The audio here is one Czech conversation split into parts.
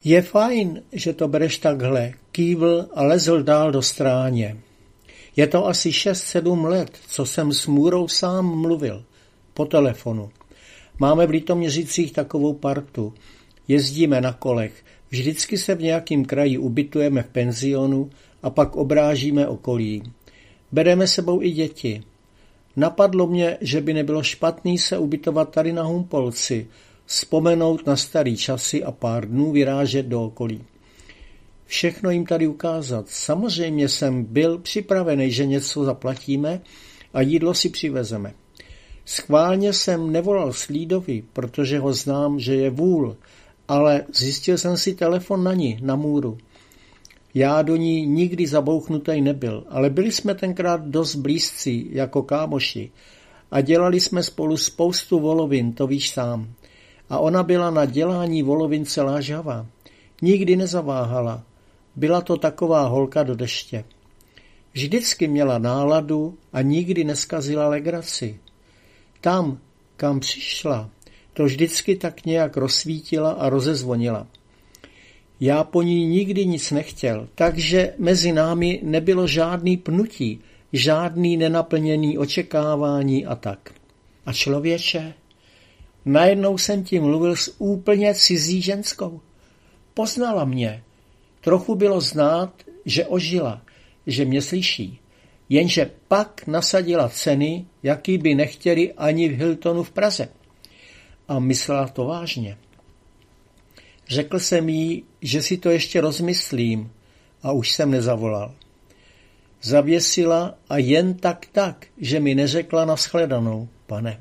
Je fajn, že to bereš takhle, kývl a lezl dál do stráně. Je to asi 6-7 let, co jsem s Můrou sám mluvil. Po telefonu. Máme v Litoměřicích takovou partu. Jezdíme na kolech. Vždycky se v nějakém kraji ubytujeme v penzionu a pak obrážíme okolí. Bereme sebou i děti. Napadlo mě, že by nebylo špatný se ubytovat tady na Humpolci, vzpomenout na starý časy a pár dnů vyrážet do okolí. Všechno jim tady ukázat. Samozřejmě jsem byl připravený, že něco zaplatíme a jídlo si přivezeme. Schválně jsem nevolal Slídovi, protože ho znám, že je vůl, ale zjistil jsem si telefon na ní, na Můru. Já do ní nikdy zabouchnutý nebyl, ale byli jsme tenkrát dost blízcí, jako kámoši, a dělali jsme spolu spoustu volovin, to víš sám. A ona byla na dělání volovin celá žava. Nikdy nezaváhala. Byla to taková holka do deště. Vždycky měla náladu a nikdy neskazila legraci. Tam, kam přišla, to vždycky tak nějak rozsvítila a rozezvonila. Já po ní nikdy nic nechtěl, takže mezi námi nebylo žádný pnutí, žádný nenaplněný očekávání a tak. A člověče, najednou jsem ti mluvil s úplně cizí ženskou. Poznala mě. Trochu bylo znát, že ožila, že mě slyší. Jenže pak nasadila ceny, jaký by nechtěli ani v Hiltonu v Praze. A myslela to vážně. Řekl jsem jí, že si to ještě rozmyslím a už jsem nezavolal. Zavěsila a jen tak, že mi neřekla nashledanou, pane.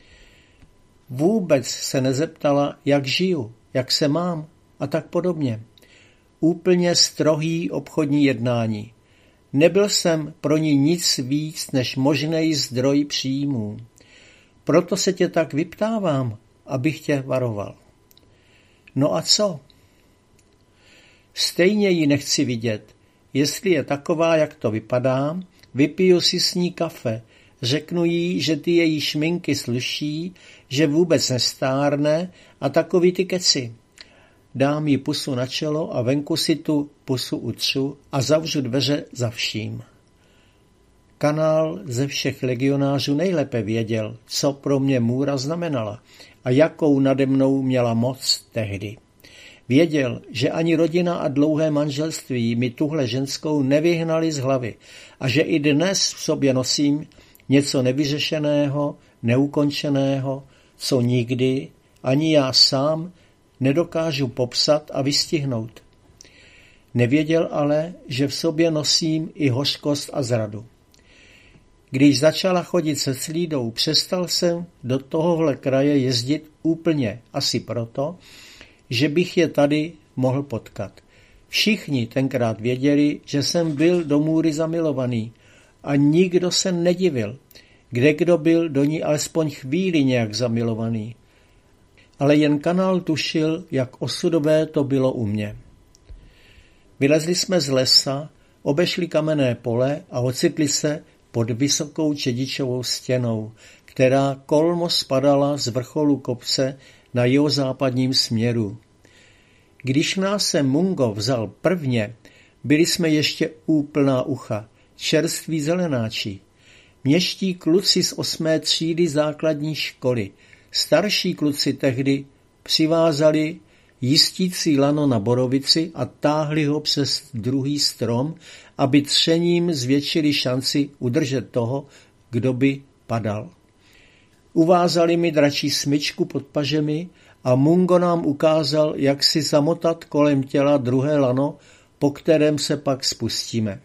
Vůbec se nezeptala, jak žiju, jak se mám a tak podobně. Úplně strohý obchodní jednání. Nebyl jsem pro ní nic víc než možný zdroj příjmů. Proto se tě tak vyptávám, abych tě varoval. No a co? Stejně ji nechci vidět. Jestli je taková, jak to vypadá, vypiju si s ní kafe, řeknu jí, že ty její šminky sluší, že vůbec nestárne a takový ty keci. Dám jí pusu na čelo a venku si tu pusu utřu a zavřu dveře za vším. Kanál ze všech legionářů nejlépe věděl, co pro mě Můra znamenala a jakou nade mnou měla moc tehdy. Věděl, že ani rodina a dlouhé manželství mi tuhle ženskou nevyhnali z hlavy a že i dnes v sobě nosím něco nevyřešeného, neukončeného, co nikdy ani já sám nedokážu popsat a vystihnout. Nevěděl ale, že v sobě nosím i hořkost a zradu. Když začala chodit se Slídou, přestal jsem do tohohle kraje jezdit úplně, asi proto, že bych je tady mohl potkat. Všichni tenkrát věděli, že jsem byl do Můry zamilovaný a nikdo se nedivil, kdekdo byl do ní alespoň chvíli nějak zamilovaný. Ale jen Kanál tušil, jak osudové to bylo u mě. Vylezli jsme z lesa, obešli kamenné pole a ocitli se pod vysokou čedičovou stěnou, která kolmo spadala z vrcholu kopce na jihozápadním směru. Když nás sem Mungo vzal prvně, byli jsme ještě úplná ucha, čerství zelenáči. Městští kluci z 8. třídy základní školy, starší kluci tehdy přivázali jistící lano na borovici a táhli ho přes druhý strom, aby třením zvětšili šanci udržet toho, kdo by padal. Uvázali mi dračí smyčku pod pažemi a Mungo nám ukázal, jak si zamotat kolem těla druhé lano, po kterém se pak spustíme.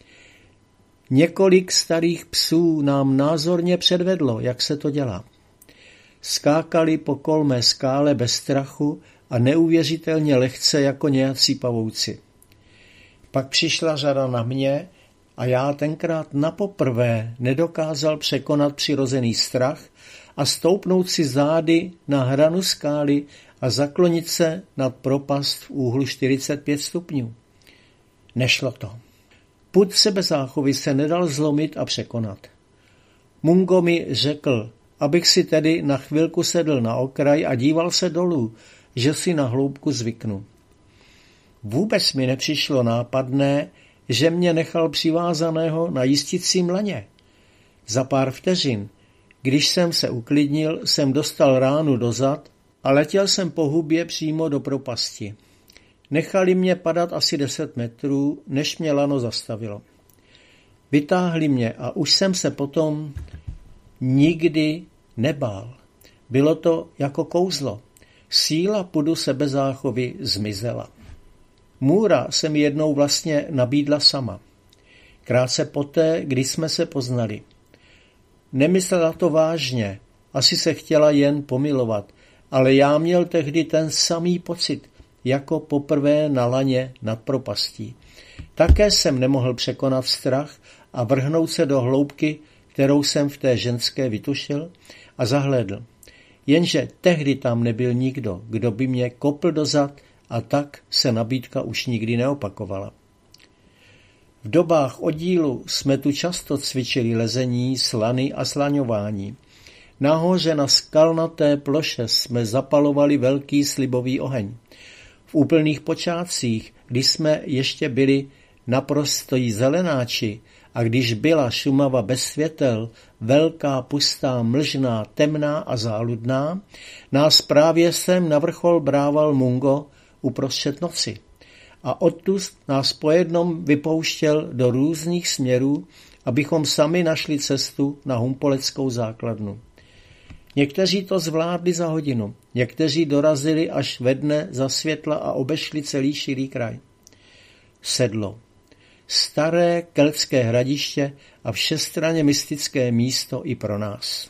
Několik starých psů nám názorně předvedlo, jak se to dělá. Skákali po kolmé skále bez strachu a neuvěřitelně lehce jako nějací pavouci. Pak přišla řada na mě a já tenkrát napoprvé nedokázal překonat přirozený strach a stoupnout si zády na hranu skály a zaklonit se nad propast v úhlu 45 stupňů. Nešlo to. Pud sebezáchovy se nedal zlomit a překonat. Mungo mi řekl, abych si tedy na chvilku sedl na okraj a díval se dolů, že si na hloubku zvyknu. Vůbec mi nepřišlo nápadné, že mě nechal přivázaného na jisticím laně. Za pár vteřin, když jsem se uklidnil, jsem dostal ránu do zad a letěl jsem po hubě přímo do propasti. Nechali mě padat asi 10 metrů, než mě lano zastavilo. Vytáhli mě a už jsem se potom nikdy nebál. Bylo to jako kouzlo. Síla pudu sebezáchovy zmizela. Můra se mi jednou vlastně nabídla sama. Krátce poté, když jsme se poznali. Nemyslela to vážně, asi se chtěla jen pomilovat, ale já měl tehdy ten samý pocit, jako poprvé na laně nad propastí. Také jsem nemohl překonat strach a vrhnout se do hloubky, kterou jsem v té ženské vytušil a zahlédl. Jenže tehdy tam nebyl nikdo, kdo by mě kopl do zad a tak se nabídka už nikdy neopakovala. V dobách oddílu jsme tu často cvičili lezení, slany a slaňování. Nahoře na skalnaté ploše jsme zapalovali velký slibový oheň. V úplných počátcích, když jsme ještě byli naprostí zelenáči a když byla Šumava bez světel, velká, pustá, mlžná, temná a záludná, nás právě sem na vrchol brával Mungo uprostřed noci. A odtud nás po jednom vypouštěl do různých směrů, abychom sami našli cestu na Humpoleckou základnu. Někteří to zvládli za hodinu, někteří dorazili až ve dne za světla a obešli celý širý kraj. Sedlo. Staré keltské hradiště a všestranně mystické místo i pro nás.